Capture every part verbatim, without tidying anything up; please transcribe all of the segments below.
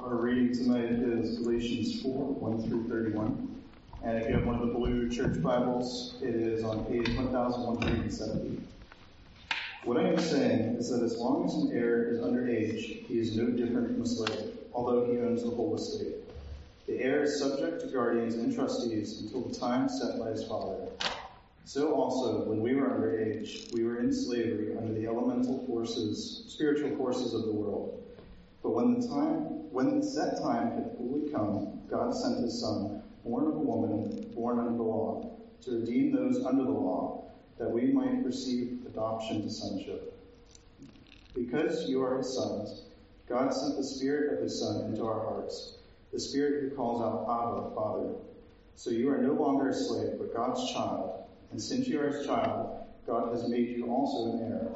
Our reading tonight is Galatians four, one through thirty-one. And if you have one of the blue church Bibles, it is on page one thousand one hundred seventy. What I am saying is that as long as an heir is underage, he is no different from a slave, although he owns the whole estate. The heir is subject to guardians and trustees until the time set by his father. So also, when we were underage, we were in slavery under the elemental forces, spiritual forces of the world. But when the time, when the set time had fully come, God sent his Son, born of a woman, born under the law, to redeem those under the law, that we might receive adoption to sonship. Because you are his sons, God sent the Spirit of his Son into our hearts, the Spirit who calls out, Abba, Father. So you are no longer a slave, but God's child. And since you are his child, God has made you also an heir.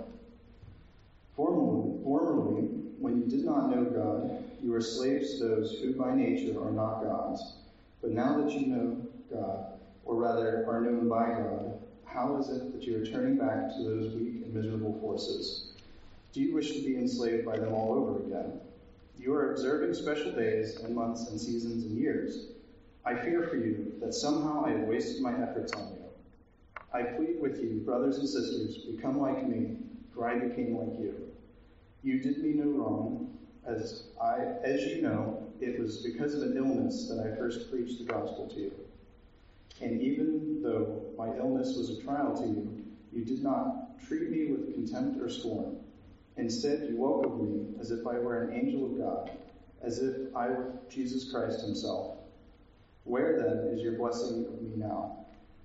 Formerly, formerly, when you did not know God, you were slaves to those who by nature are not God's. But now that you know God, or rather are known by God, how is it that you are turning back to those weak and miserable forces? Do you wish to be enslaved by them all over again? You are observing special days and months and seasons and years. I fear for you that somehow I have wasted my efforts on you. I plead with you, brothers and sisters, become like me, for I became like you. You did me no wrong, as I, as you know, it was because of an illness that I first preached the gospel to you. And even though my illness was a trial to you, you did not treat me with contempt or scorn. Instead, you welcomed me as if I were an angel of God, as if I were Jesus Christ himself. Where then is your blessing of me now?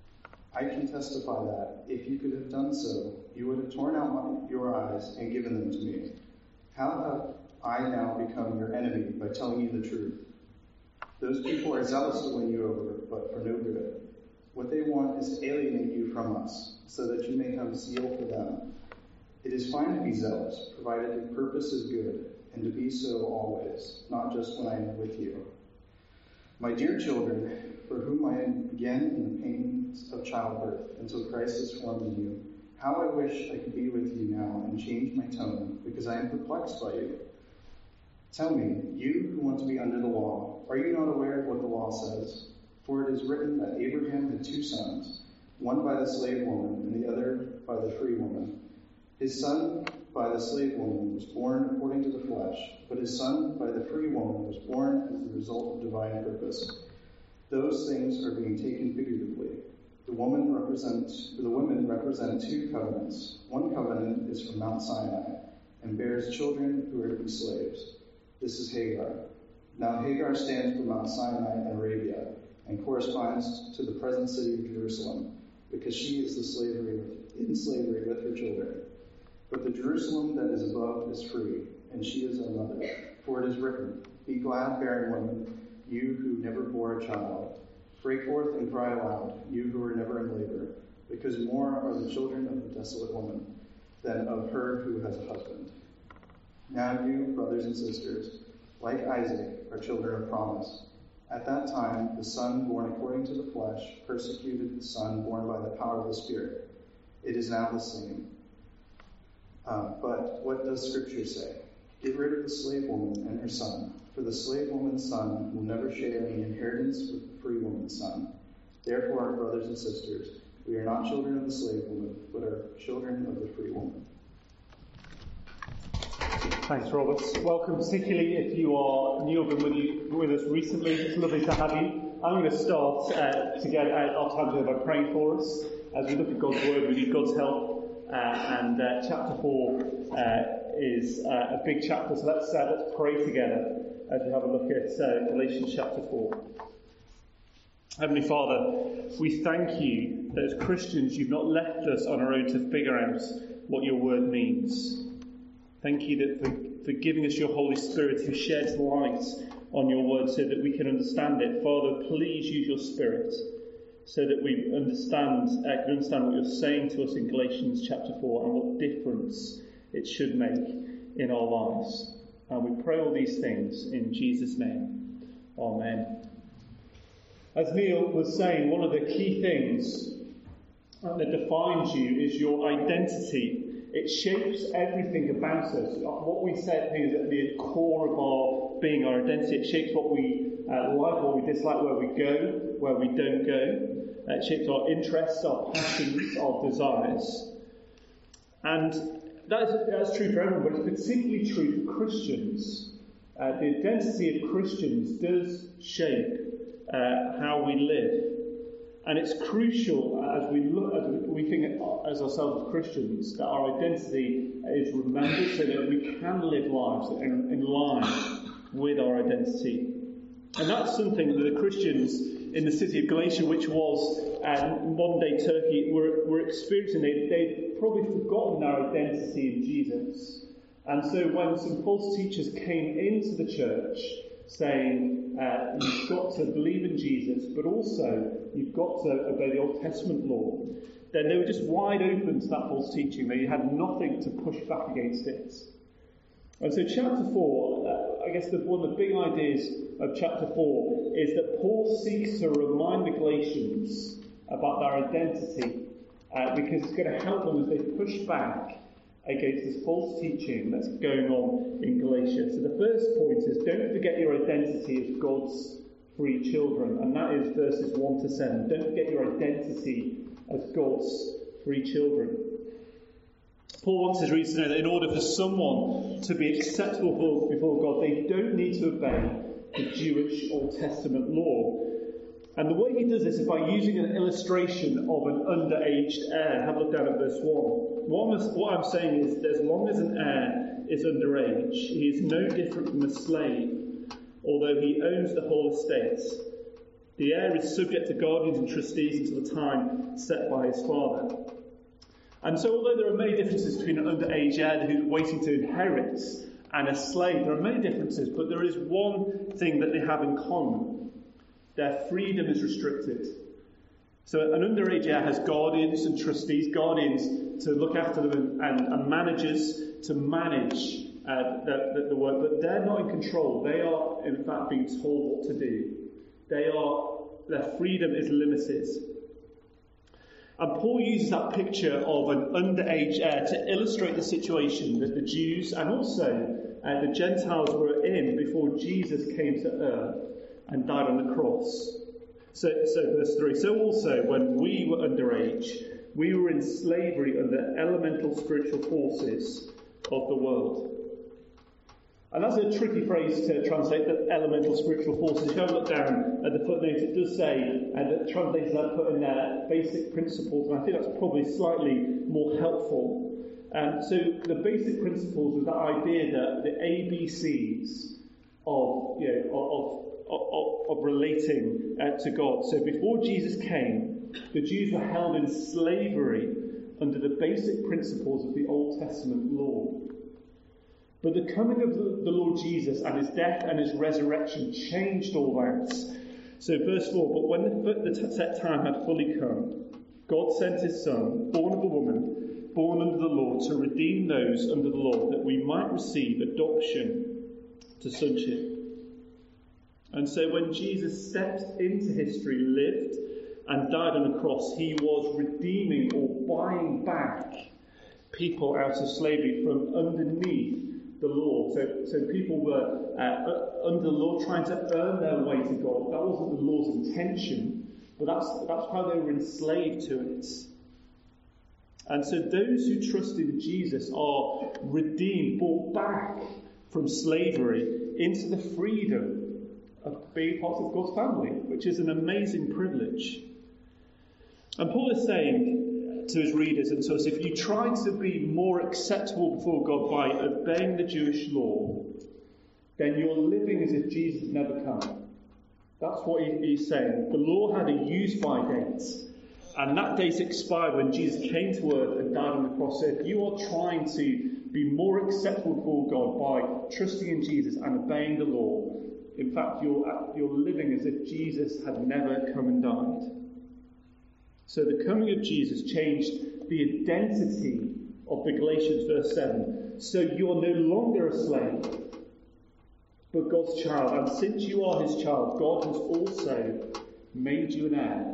I can testify that, if you could have done so, you would have torn out my, your eyes and given them to me. How have I now become your enemy by telling you the truth? Those people are zealous to win you over, but for no good. What they want is to alienate you from us, so that you may have zeal for them. It is fine to be zealous, provided your purpose is good, and to be so always, not just when I am with you. My dear children, for whom I am again in the pains of childbirth until Christ is formed in you, how I wish I could be with you now and change my tone, because I am perplexed by you. Tell me, you who want to be under the law, are you not aware of what the law says? For it is written that Abraham had two sons, one by the slave woman and the other by the free woman. His son by the slave woman was born according to the flesh, but his son by the free woman was born as the result of divine purpose. Those things are being taken figuratively. The woman represents, the women represent two covenants. One covenant is from Mount Sinai and bears children who are to be slaves. This is Hagar. Now Hagar stands for Mount Sinai in Arabia and corresponds to the present city of Jerusalem, because she is the slavery in slavery with her children. But the Jerusalem that is above is free, and she is our mother. For it is written, Be glad, barren woman, you who never bore a child. Break forth and cry aloud, you who are never in labor, because more are the children of the desolate woman than of her who has a husband. Now you, brothers and sisters, like Isaac, are children of promise. At that time, the son born according to the flesh persecuted the son born by the power of the Spirit. It is now the same. Uh, but what does Scripture say? Get rid of the slave woman and her son, for the slave woman's son will never share any inheritance with the free woman's son. Therefore, brothers and sisters, we are not children of the slave woman, but are children of the free woman. Thanks, Robert. Welcome, particularly if you are new or been with, you, with us recently. It's lovely to have you. I'm going to start uh, to get uh, our time together by praying for us. As we look at God's Word, we need God's help. Uh, and uh, chapter four uh, is uh, a big chapter, so let's, uh, let's pray together as we have a look at uh, Galatians chapter four. Heavenly Father, we thank you that as Christians you've not left us on our own to figure out what your word means. Thank you that for, for giving us your Holy Spirit who sheds light on your word so that we can understand it. Father, please use your Spirit so that we understand, uh, can understand what you're saying to us in Galatians chapter four and what difference it should make in our lives. And we pray all these things in Jesus' name. Amen. As Neil was saying, one of the key things that defines you is your identity. It shapes everything about us. What we said is at the core of our being, our identity. It shapes what we uh, like, what we dislike, where we go, where we don't go. Uh, it shapes our interests, our passions, our desires. And that is, that's true for everyone, but it's particularly true for Christians. Uh, the identity of Christians does shape uh, how we live. And it's crucial as we look, as we think as ourselves as Christians, that our identity is remembered so that we can live lives in, in line with our identity. And that's something that the Christians in the city of Galatia, which was uh, modern-day Turkey, were, were experiencing. They, they'd probably forgotten their identity in Jesus. And so when some false teachers came into the church saying, uh, you've got to believe in Jesus, but also you've got to obey the Old Testament law, then they were just wide open to that false teaching. They had nothing to push back against it. And so chapter four, uh, I guess the, one of the big ideas of chapter four is that Paul seeks to remind the Galatians about their identity, uh, because it's going to help them as they push back against this false teaching that's going on in Galatia. So the first point is, don't forget your identity as God's free children, and that is verses one to seven. Don't forget your identity as God's free children. Paul wants his readers to know that in order for someone to be acceptable before God, they don't need to obey the Jewish Old Testament law. And the way he does this is by using an illustration of an underaged heir. Have a look down at verse one. What I'm, what I'm saying is, as long as an heir is underage, he is no different from a slave, although he owns the whole estate. The heir is subject to guardians and trustees until the time set by his father. And so although there are many differences between an underage heir who's waiting to inherit and a slave, there are many differences, but there is one thing that they have in common. Their freedom is restricted. So an underage heir has guardians and trustees, guardians to look after them and, and, and managers to manage uh, the, the, the work, but they're not in control. They are, in fact, being told what to do. They are, their freedom is limited. And Paul uses that picture of an underage heir to illustrate the situation that the Jews and also uh, the Gentiles were in before Jesus came to earth and died on the cross. So, so verse three, so also when we were underage, we were in slavery under elemental spiritual forces of the world. And that's a tricky phrase to translate, that elemental spiritual forces. If you have a look down at the footnote, it does say uh, that translators have put in their basic principles, and I think that's probably slightly more helpful. Um, so the basic principles was that idea that the A B Cs of, you know, of Of, of relating uh, to God. So before Jesus came, the Jews were held in slavery under the basic principles of the Old Testament law. But the coming of the, the Lord Jesus and his death and his resurrection changed all that. So verse four, but when the, the set time had fully come, God sent his Son, born of a woman, born under the law, to redeem those under the law, that we might receive adoption to sonship. And so when Jesus stepped into history, lived and died on the cross, he was redeeming or buying back people out of slavery from underneath the law. So, so people were uh, under the law trying to earn their way to God. That wasn't the law's intention, but that's, that's how they were enslaved to it. And so those who trust in Jesus are redeemed, brought back from slavery into the freedom of being part of God's family, which is an amazing privilege. And Paul is saying to his readers and to us, if you try to be more acceptable before God by obeying the Jewish law, then you're living as if Jesus had never come. That's what he, he's saying. The law had a use-by date, and that date expired when Jesus came to earth and died on the cross. So if you are trying to be more acceptable before God by trusting in Jesus and obeying the law, in fact, you're, you're living as if Jesus had never come and died. So the coming of Jesus changed the identity of the Galatians, verse seven. So you're no longer a slave, but God's child. And since you are his child, God has also made you an heir.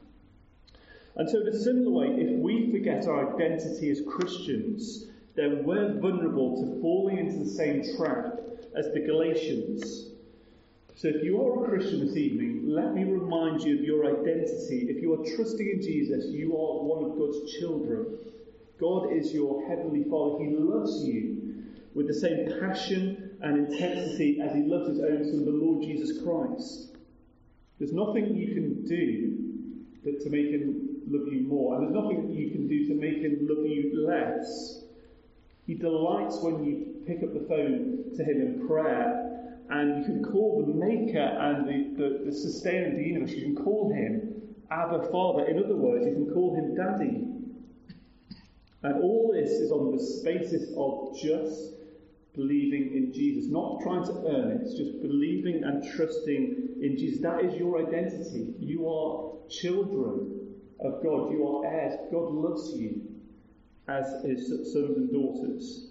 And so in a similar way, if we forget our identity as Christians, then we're vulnerable to falling into the same trap as the Galatians. So if you are a Christian this evening, let me remind you of your identity. If you are trusting in Jesus, you are one of God's children. God is your heavenly Father. He loves you with the same passion and intensity as he loves his own Son, the Lord Jesus Christ. There's nothing you can do that to make him love you more, and there's nothing that you can do to make him love you less. He delights when you pick up the phone to him in prayer, and you can call the maker and the, the, the sustainer of the universe. You can call him Abba Father. In other words, you can call him Daddy. And all this is on the basis of just believing in Jesus, not trying to earn it, it's just believing and trusting in Jesus. That is your identity. You are children of God. You are heirs. God loves you as his sons and daughters.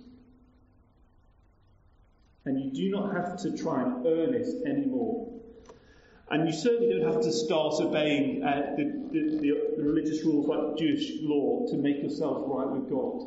And you do not have to try and earn it anymore. And you certainly don't have to start obeying uh, the, the, the religious rules like Jewish law to make yourself right with God.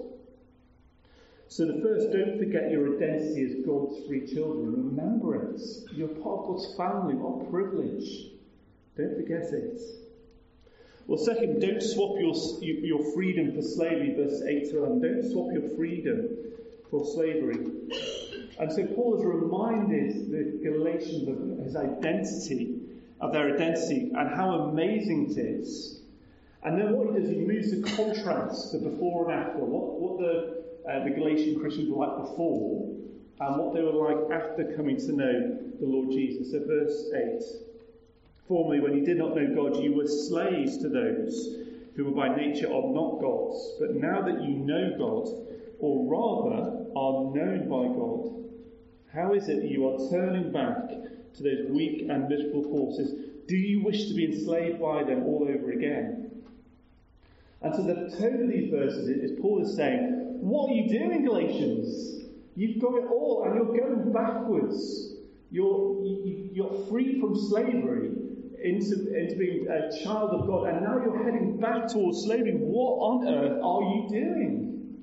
So the first, don't forget your identity as God's free children. Remember it. You're part of God's family. What a privilege. Don't forget it. Well, second, don't swap your, your freedom for slavery, verse eight to eleven. Don't swap your freedom for slavery. And so Paul has reminded the Galatians of his identity, of their identity, and how amazing it is. And then what he does, he moves to contrast the before and after, what, what the, uh, the Galatian Christians were like before, and what they were like after coming to know the Lord Jesus. So verse eight. Formerly, when you did not know God, you were slaves to those who were by nature are not gods. But now that you know God, or rather are known by God, how is it that you are turning back to those weak and miserable forces? Do you wish to be enslaved by them all over again? And so the tone of these verses is Paul is saying, what are you doing, Galatians? You've got it all and you're going backwards. You're, you, you're free from slavery into, into being a child of God, and now you're heading back towards slavery. What on earth are you doing?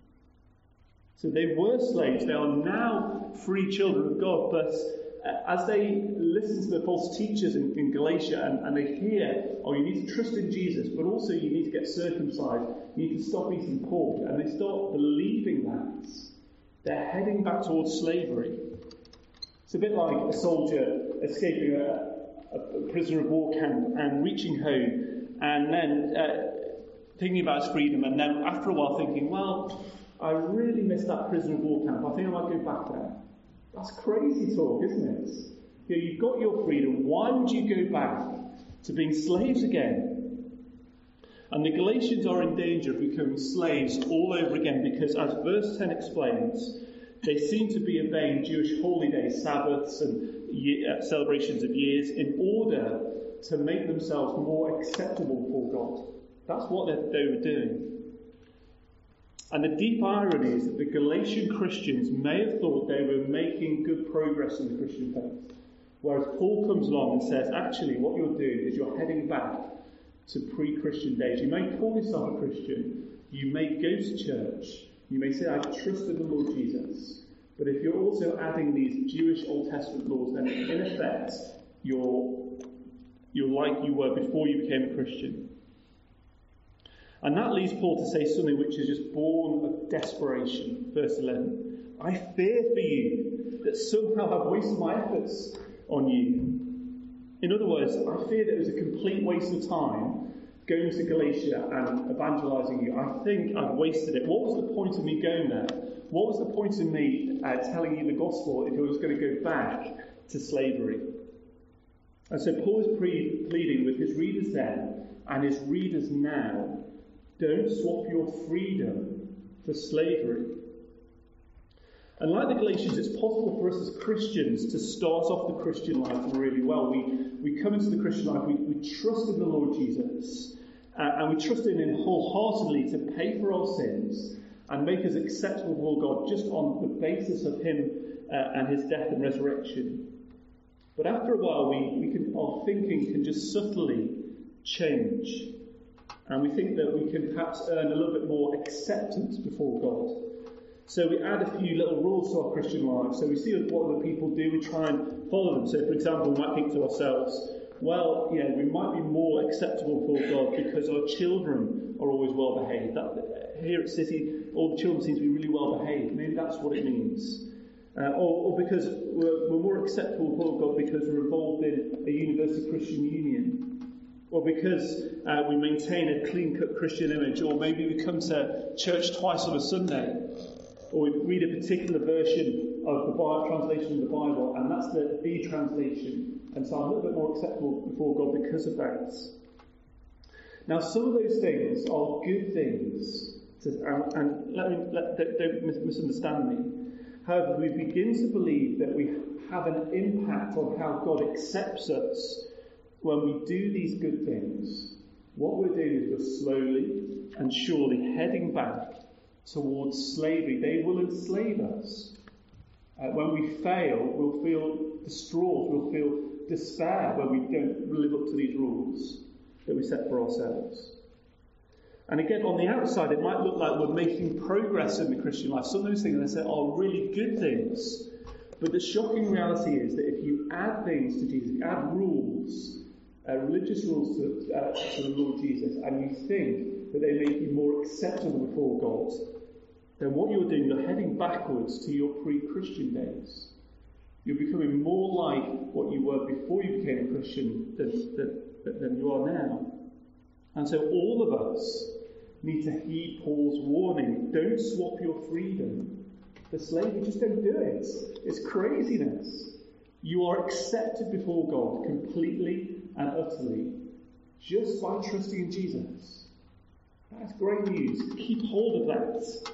So they were slaves. They are now free children of God. But as they listen to the false teachers in, in Galatia and, and they hear, oh, you need to trust in Jesus, but also you need to get circumcised, you need to stop eating pork, and they start believing that, they're heading back towards slavery. It's a bit like a soldier escaping a, a prisoner of war camp and reaching home and then uh, thinking about his freedom, and then after a while thinking, well, I really miss that prisoner of war camp. I think I might go back there. That's crazy talk, isn't it? You know, you've got your freedom. Why would you go back to being slaves again? And the Galatians are in danger of becoming slaves all over again because, as verse ten explains, they seem to be obeying Jewish holy days, Sabbaths and uh, celebrations of years in order to make themselves more acceptable before God. That's what they, they were doing. And the deep irony is that the Galatian Christians may have thought they were making good progress in the Christian faith. Whereas Paul comes along and says, actually, what you're doing is you're heading back to pre-Christian days. You may call yourself a Christian. You may go to church. You may say, I trust in the Lord Jesus. But if you're also adding these Jewish Old Testament laws, then in effect, you're, you're like you were before you became a Christian. And that leads Paul to say something which is just born of desperation. Verse eleven. I fear for you that somehow I've wasted my efforts on you. In other words, I fear that it was a complete waste of time going to Galatia and evangelizing you. I think I've wasted it. What was the point of me going there? What was the point of me uh, telling you the gospel if I was going to go back to slavery? And so Paul is pre- pleading with his readers then and his readers now. Don't swap your freedom for slavery. And like the Galatians, it's possible for us as Christians to start off the Christian life really well. We, we come into the Christian life, we, we trust in the Lord Jesus, uh, and we trust in him wholeheartedly to pay for our sins and make us acceptable before God just on the basis of him uh, and his death and resurrection. But after a while, we, we can, our thinking can just subtly change. And we think that we can perhaps earn a little bit more acceptance before God. So we add a few little rules to our Christian lives. So we see what other people do, we try and follow them. So for example, we might think to ourselves, well, you know, we might be more acceptable for God because our children are always well behaved. That, here at City, all the children seem to be really well behaved. Maybe that's what it means. Uh, or, or because we're, we're more acceptable for God because we're involved in a universal Christian union. Or because uh, we maintain a clean-cut Christian image. Or maybe we come to church twice on a Sunday. Or we read a particular version of the Bible, translation of the Bible, and that's the, the translation. And so I'm a little bit more acceptable before God because of that. Now, some of those things are good things, to, and, and let me, let, don't misunderstand me. However, we begin to believe that we have an impact on how God accepts us when we do these good things. What we're doing is we're slowly and surely heading back towards slavery. They will enslave us. Uh, when we fail, we'll feel distraught, we'll feel despair when we don't live up to these rules that we set for ourselves. And again, on the outside, it might look like we're making progress in the Christian life. Some of those things, they say, are really good things. But the shocking reality is that if you add things to Jesus, you add rules, uh, religious rules to, uh, to the Lord Jesus, and you think that they make you more acceptable before God, then what you're doing, you're heading backwards to your pre-Christian days. You're becoming more like what you were before you became a Christian than, than, than you are now. And so all of us need to heed Paul's warning. Don't swap your freedom for slavery. Just don't do it. It's craziness. You are accepted before God completely and utterly just by trusting in Jesus. That's great news. Keep hold of that.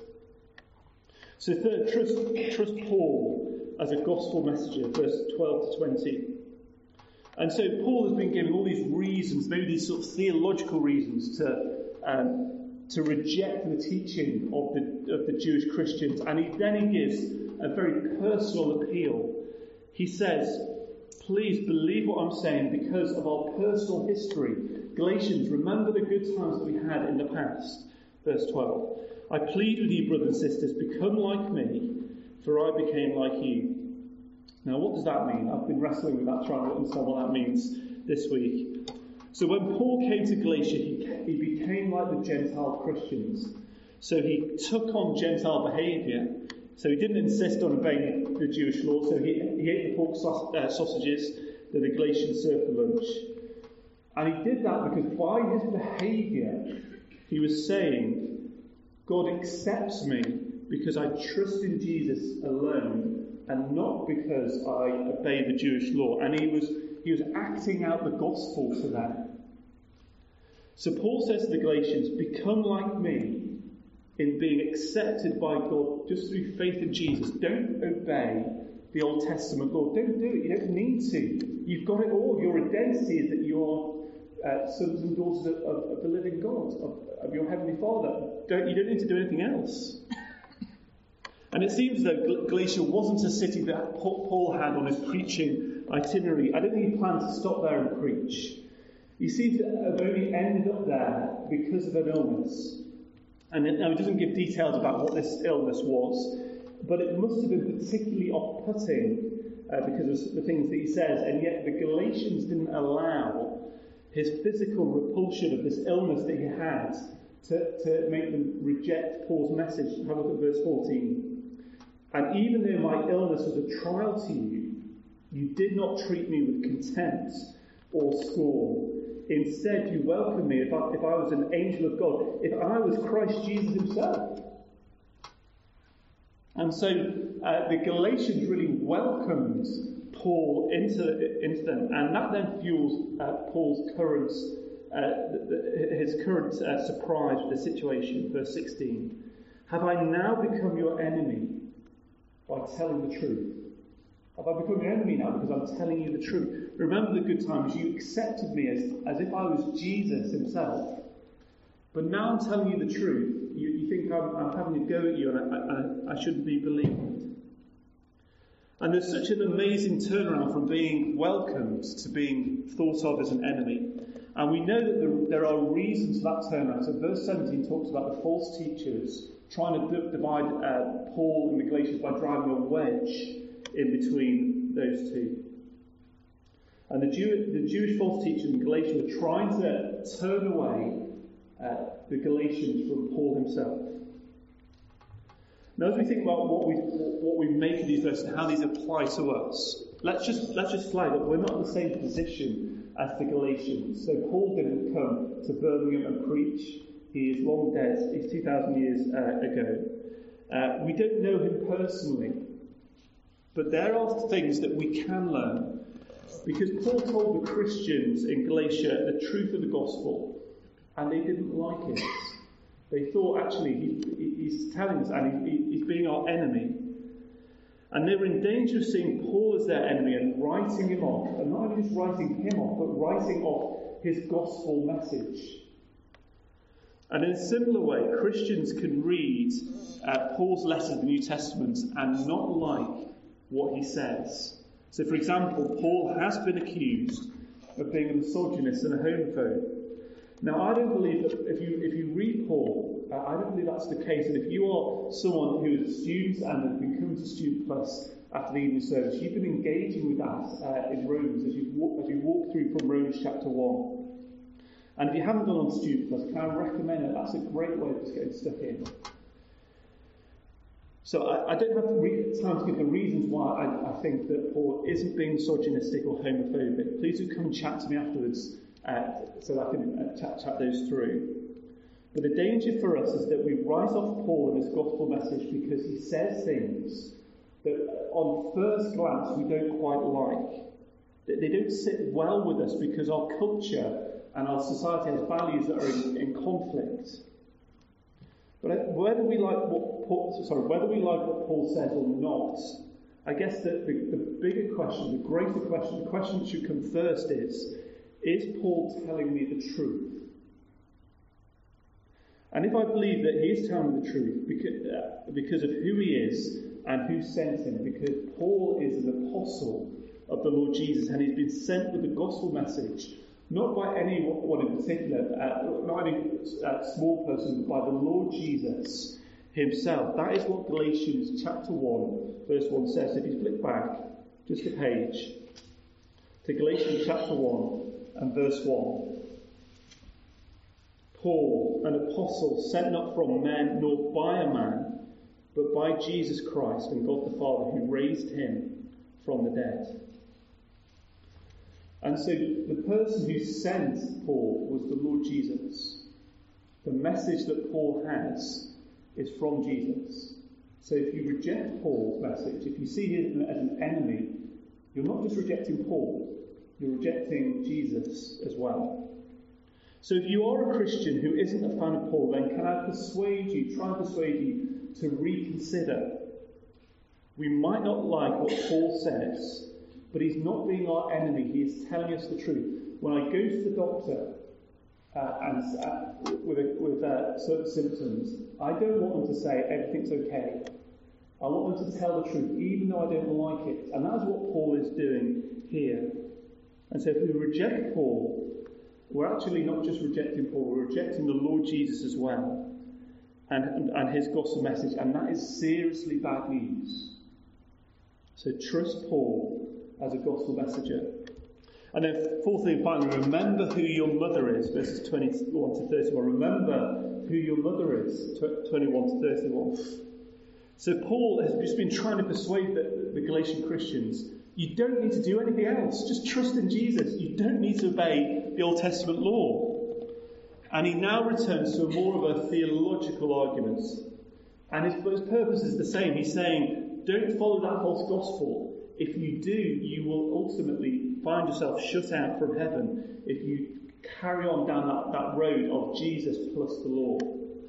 So third, trust, trust Paul as a gospel messenger, verse twelve to twenty. And so Paul has been giving all these reasons, maybe these sort of theological reasons, to um, to reject the teaching of the of the Jewish Christians. And he then he gives a very personal appeal. He says, please believe what I'm saying because of our personal history. Galatians, remember the good times that we had in the past. Verse twelve. I plead with you, brothers and sisters, become like me, for I became like you. Now, what does that mean? I've been wrestling with that, trying to understand what that means this week. So when Paul came to Galatia, he, he became like the Gentile Christians. So he took on Gentile behaviour. So he didn't insist on obeying the Jewish law. So he, he ate the pork saus, uh, sausages that the Galatians served for lunch. And he did that because by his behaviour, he was saying, God accepts me because I trust in Jesus alone and not because I obey the Jewish law. And he was he was acting out the gospel to them. So Paul says to the Galatians, become like me in being accepted by God just through faith in Jesus. Don't obey the Old Testament law. Don't do it. You don't need to. You've got it all. Your identity is that you are uh, sons and daughters of, of, of the living God, of, of your Heavenly Father. Don't, you don't need to do anything else. And it seems though Galatia wasn't a city that Paul had on his preaching itinerary. I don't think he planned to stop there and preach. He seems to have only ended up there because of an illness. And it, now he doesn't give details about what this illness was, but it must have been particularly off-putting uh, because of the things that he says. And yet the Galatians didn't allow his physical repulsion of this illness that he had to, to make them reject Paul's message. Have a look at verse fourteen. And even though my illness was a trial to you, you did not treat me with contempt or scorn. Instead, you welcomed me if I, if I was an angel of God, if I was Christ Jesus himself. And so uh, the Galatians really welcomed Paul into, into them, and that then fuels uh, Paul's current, uh, the, the, his current uh, surprise with the situation. Verse sixteen. Have I now become your enemy by telling the truth? Have I become your enemy now because I'm telling you the truth? Remember the good times. You accepted me as, as if I was Jesus himself. But now I'm telling you the truth. You, you think I'm, I'm having a go at you and I, I, I shouldn't be believed. And there's such an amazing turnaround from being welcomed to being thought of as an enemy. And we know that there, there are reasons for that turnaround. So verse seventeen talks about the false teachers trying to divide uh, Paul and the Galatians by driving a wedge in between those two. And the, Jew, the Jewish false teachers in Galatia were trying to turn away uh, the Galatians from Paul himself. Now, as we think about what we what we make of these verses and how these apply to us, let's just let's just flag that we're not in the same position as the Galatians. So Paul didn't come to Birmingham and preach. He is long dead. He's two thousand years uh, ago. Uh, we don't know him personally, but there are things that we can learn, because Paul told the Christians in Galatia the truth of the gospel, and they didn't like it. They thought, actually, he, he's telling us, and he, he's being our enemy. And they were in danger of seeing Paul as their enemy and writing him off. And not only just writing him off, but writing off his gospel message. And in a similar way, Christians can read uh, Paul's letters of the New Testament and not like what he says. So, for example, Paul has been accused of being a misogynist and a homophobe. Now, I don't believe that if you if you read Paul, uh, I don't believe that's the case. And if you are someone who is a student and has been coming to Student Plus after the evening service, you've been engaging with that uh, in Romans as you walk, as you walk through from Romans chapter one. And if you haven't gone on Student Plus, can I recommend it? That's a great way of just getting stuck in. So I, I don't have re- time to give the reasons why I, I think that Paul isn't being misogynistic or homophobic. Please do come and chat to me afterwards. Uh, so that I can uh, chat, chat those through. But the danger for us is that we write off Paul and his gospel message because he says things that on first glance we don't quite like. That they don't sit well with us because our culture and our society has values that are in, in conflict. But whether we like what Paul, sorry, whether we like what Paul says or not, I guess that the, the bigger question, the greater question, the question that should come first is, is Paul telling me the truth? And if I believe that he is telling me the truth because, uh, because of who he is and who sent him, because Paul is an apostle of the Lord Jesus and he's been sent with the gospel message, not by anyone in particular, uh, not any uh, small person, but by the Lord Jesus himself. That is what Galatians chapter one, verse one says. If you flip back just a page to Galatians chapter one, and verse one. Paul, an apostle, sent not from men nor by a man, but by Jesus Christ and God the Father, who raised him from the dead. And so the person who sent Paul was the Lord Jesus. The message that Paul has is from Jesus. So if you reject Paul's message, if you see him as an enemy, you're not just rejecting Paul, you're rejecting Jesus as well. So if you are a Christian who isn't a fan of Paul, then can I persuade you, try and persuade you to reconsider. We might not like what Paul says, but he's not being our enemy. He is telling us the truth. When I go to the doctor uh, and uh, with, a, with uh, certain symptoms, I don't want them to say everything's okay. I want them to tell the truth, even though I don't like it. And that's what Paul is doing here. And so if we reject Paul, we're actually not just rejecting Paul, we're rejecting the Lord Jesus as well, and, and, and his gospel message, and that is seriously bad news. So trust Paul as a gospel messenger. And then fourthly and finally, remember who your mother is, verses twenty-one to thirty-one. Remember who your mother is, twenty-one to thirty-one. So Paul has just been trying to persuade the, the Galatian Christians, you don't need to do anything else. Just trust in Jesus. You don't need to obey the Old Testament law. And he now returns to a more of a theological argument. And his, his purpose is the same. He's saying, don't follow that false gospel. If you do, you will ultimately find yourself shut out from heaven if you carry on down that, that road of Jesus plus the law.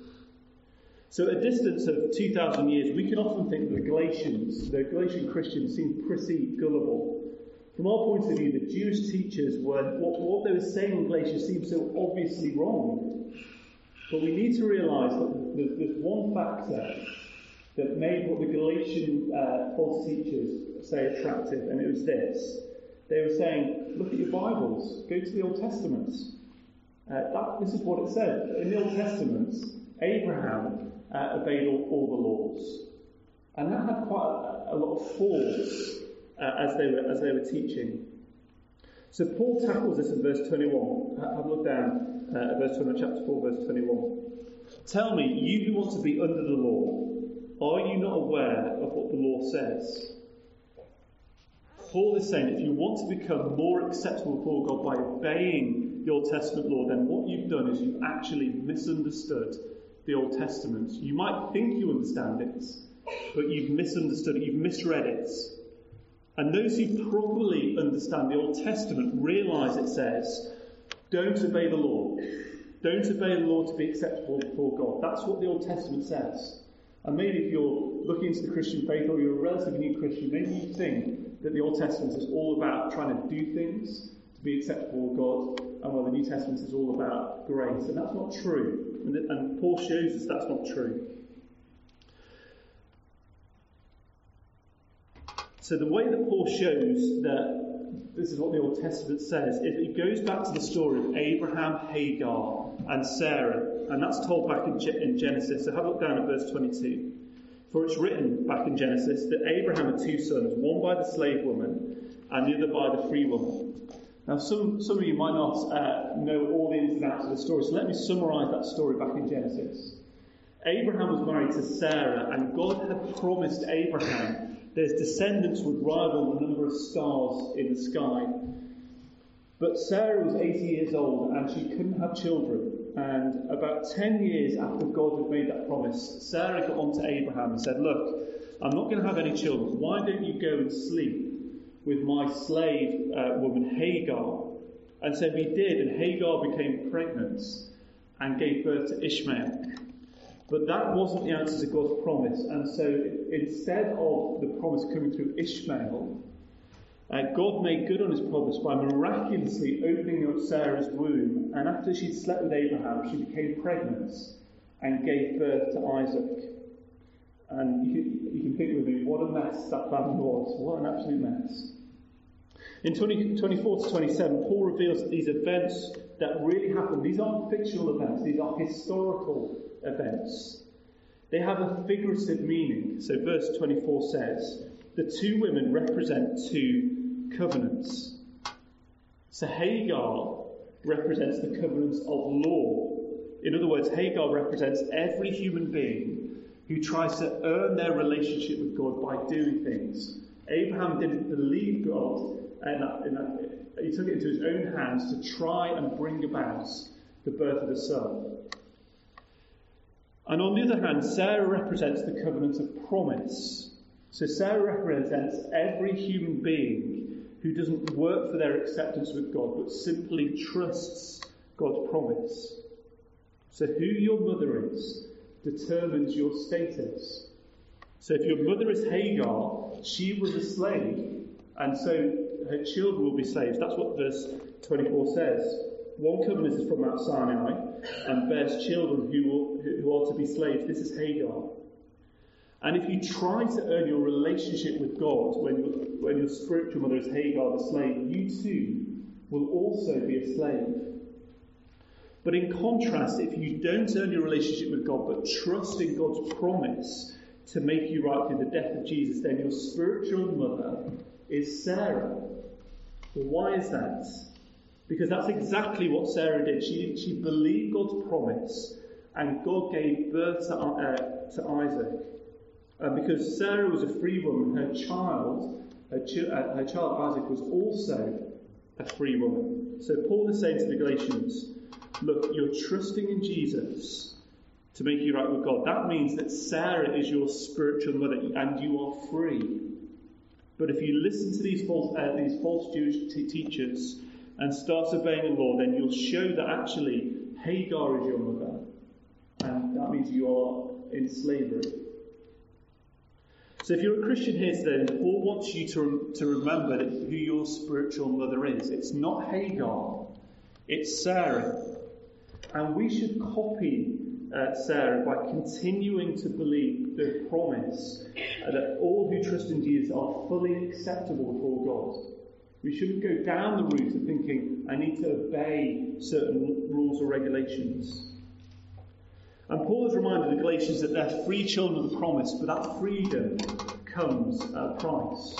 So at a distance of two thousand years, we can often think that the Galatians, the Galatian Christians, seem pretty gullible. From our point of view, the Jewish teachers were, what, what they were saying in Galatia seemed so obviously wrong. But we need to realise that there's, there's one factor that made what the Galatian uh, false teachers say attractive, and it was this. They were saying, look at your Bibles, go to the Old Testament. Uh, that, this is what it said. In the Old Testament, Abraham uh, obeyed all, all the laws. And that had quite a, a lot of flaws uh, as they were as they were teaching. So Paul tackles this in verse twenty-one. Have a look down uh, at verse twenty, chapter four, verse twenty-one. Tell me, you who want to be under the law, are you not aware of what the law says? Paul is saying if you want to become more acceptable before God by obeying the Old Testament law, then what you've done is you've actually misunderstood the Old Testament. You might think you understand it, but you've misunderstood it, you've misread it. And those who properly understand the Old Testament realise it says, don't obey the law. Don't obey the law to be acceptable before God. That's what the Old Testament says. And maybe if you're looking into the Christian faith or you're a relatively new Christian, maybe you think that the Old Testament is all about trying to do things to be acceptable to God, and while the New Testament is all about grace. And that's not true. And, and Paul shows us that's not true. So the way that Paul shows that this is what the Old Testament says, if it goes back to the story of Abraham, Hagar, and Sarah, and that's told back in, in Genesis. So have a look down at verse twenty-two. For it's written back in Genesis that Abraham had two sons, one by the slave woman and the other by the free woman. Now some, some of you might not uh, know all the ins and outs of the story, so let me summarise that story back in Genesis. Abraham was married to Sarah, and God had promised Abraham that his descendants would rival the number of stars in the sky. But Sarah was eighty years old and she couldn't have children. And about ten years after God had made that promise, Sarah got on to Abraham and said, look, I'm not going to have any children. Why don't you go and sleep with my slave uh, woman Hagar? And so he did, and Hagar became pregnant and gave birth to Ishmael. But that wasn't the answer to God's promise. And so instead of the promise coming through Ishmael, Uh, God made good on his promise by miraculously opening up Sarah's womb, and after she'd slept with Abraham, she became pregnant and gave birth to Isaac. And you can, you can think with me, what a mess that family was. What an absolute mess. In twenty, twenty-four to twenty-seven, Paul reveals that these events that really happened, these aren't fictional events, these are historical events. They have a figurative meaning. So verse twenty-four says, the two women represent two covenants. So Hagar represents the covenants of law. In other words, Hagar represents every human being who tries to earn their relationship with God by doing things. Abraham didn't believe God, and, and he took it into his own hands to try and bring about the birth of a son. And on the other hand, Sarah represents the covenant of promise. So Sarah represents every human being who doesn't work for their acceptance with God, but simply trusts God's promise. So who your mother is determines your status. So if your mother is Hagar, she was a slave, and so her children will be slaves. That's what verse twenty-four says. One covenant is from Mount Sinai and bears children who, will, who are to be slaves. This is Hagar. And if you try to earn your relationship with God when, when your spiritual mother is Hagar the slave, you too will also be a slave. But in contrast, if you don't earn your relationship with God but trust in God's promise to make you right through the death of Jesus, then your spiritual mother is Sarah. Well, why is that? Because that's exactly what Sarah did. She, she believed God's promise, and God gave birth to, uh, to Isaac. Uh, because Sarah was a free woman, her child, her, chi- uh, her child Isaac was also a free woman. So Paul is saying to the Galatians, look, you're trusting in Jesus to make you right with God. That means that Sarah is your spiritual mother and you are free. But if you listen to these false, uh, these false Jewish t- teachers and start obeying the law, then you'll show that actually Hagar is your mother. And that means you are in slavery. So if you're a Christian here today, then Paul wants you to, to remember that who your spiritual mother is. It's not Hagar, it's Sarah. And we should copy uh, Sarah by continuing to believe the promise uh, that all who trust in Jesus are fully acceptable before God. We shouldn't go down the route of thinking, I need to obey certain rules or regulations. And Paul has reminded the Galatians that they're free children of the promise, but that freedom comes at a price.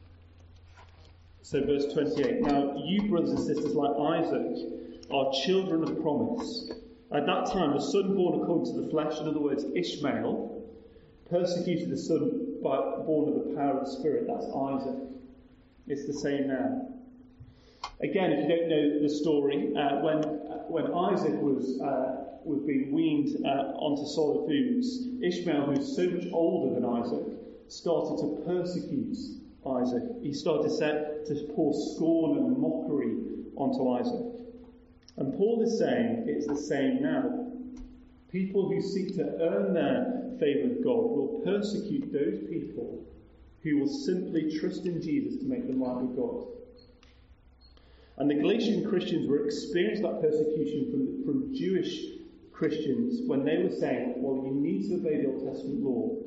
So verse twenty-eight, now you brothers and sisters like Isaac are children of promise. At that time the son born according to the flesh, in other words Ishmael, persecuted the son by, born of the power of the Spirit. That's Isaac. It's the same now. Again, if you don't know the story, uh, when uh, when Isaac was uh, was being weaned uh, onto solid foods, Ishmael, who's so much older than Isaac, started to persecute Isaac. He started to, set, to pour scorn and mockery onto Isaac. And Paul is saying it's the same now. People who seek to earn their favour with God will persecute those people who will simply trust in Jesus to make them right with God. And the Galatian Christians were experiencing that persecution from, from Jewish Christians when they were saying, well, you need to obey the Old Testament law.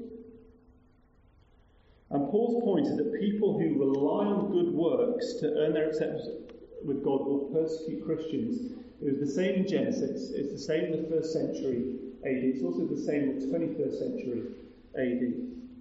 And Paul's point is that people who rely on good works to earn their acceptance with God will persecute Christians. It was the same in Genesis, it's the same in the first century A D, it's also the same in the twenty-first century A D.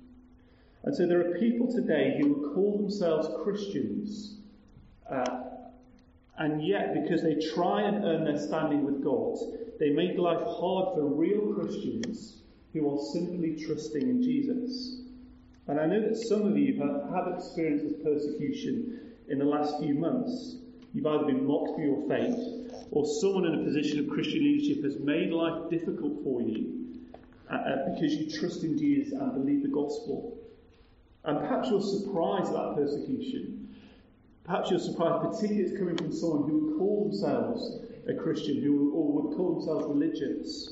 And so there are people today who would call themselves Christians, uh, and yet because they try and earn their standing with God, they make life hard for real Christians who are simply trusting in Jesus. And I know that some of you have, have experienced this persecution in the last few months. You've either been mocked for your faith, or someone in a position of Christian leadership has made life difficult for you uh, because you trust in Jesus and believe the gospel. And perhaps you're surprised at that persecution. Perhaps you're surprised, particularly it's coming from someone who would call themselves a Christian, who or would call themselves religious.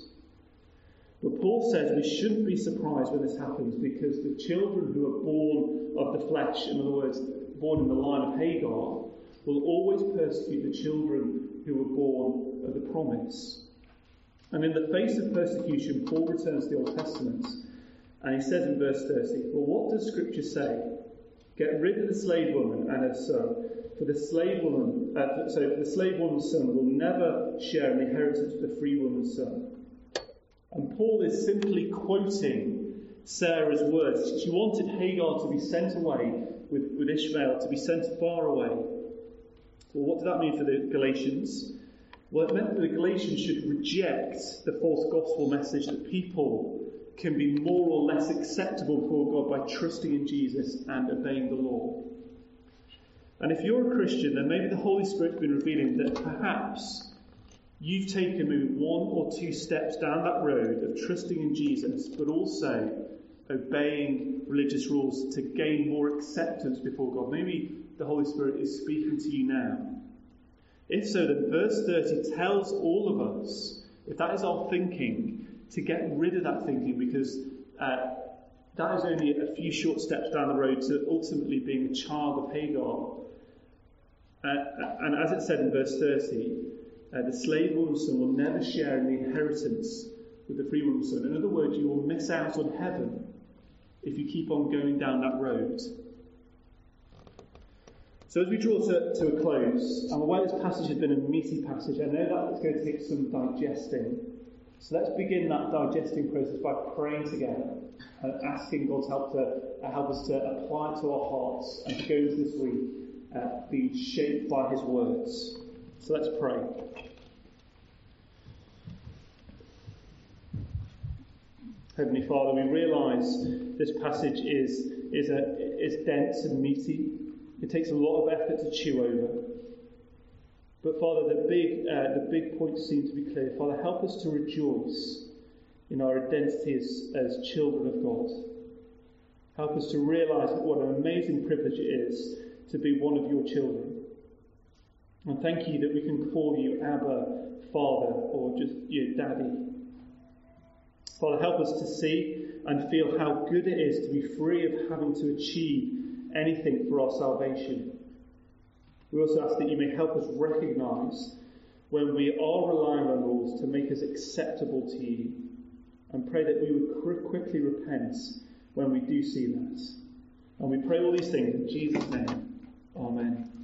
But Paul says we shouldn't be surprised when this happens, because the children who are born of the flesh, in other words, born in the line of Hagar, will always persecute the children who were born of the promise. And in the face of persecution, Paul returns to the Old Testament, and he says in verse thirty, well, what does Scripture say? Get rid of the slave woman and her son, for the slave woman, uh, so the slave woman's son will never share in the inheritance of the free woman's son. And Paul is simply quoting Sarah's words. She wanted Hagar to be sent away with, with Ishmael, to be sent far away. Well, what did that mean for the Galatians? Well, it meant that the Galatians should reject the false gospel message that people can be more or less acceptable before God by trusting in Jesus and obeying the law. And if you're a Christian, then maybe the Holy Spirit's been revealing that perhaps you've taken maybe one or two steps down that road of trusting in Jesus, but also obeying religious rules to gain more acceptance before God. Maybe the Holy Spirit is speaking to you now. If so, then verse thirty tells all of us, if that is our thinking, to get rid of that thinking, because uh, that is only a few short steps down the road to ultimately being a child of Hagar. Uh, and as it said in verse thirty, uh, the slave woman's son will never share in the inheritance with the free woman's son. In other words, you will miss out on heaven if you keep on going down that road. So as we draw to, to a close, I'm aware this passage has been a meaty passage. I know that it's going to take some digesting. So let's begin that digesting process by praying together and asking God's help to uh, help us to apply it to our hearts and to go into this week uh, being shaped by His words. So let's pray. Heavenly Father, we realise this passage is is a is dense and meaty. It takes a lot of effort to chew over. But Father, the big uh, the big points seem to be clear. Father, help us to rejoice in our identity as, as children of God. Help us to realise what an amazing privilege it is to be one of your children. And thank you that we can call you Abba, Father, or just you, Daddy. Father, help us to see and feel how good it is to be free of having to achieve anything for our salvation. We also ask that you may help us recognise when we are relying on rules to make us acceptable to you, and pray that we would quickly repent when we do see that. And we pray all these things in Jesus' name. Amen.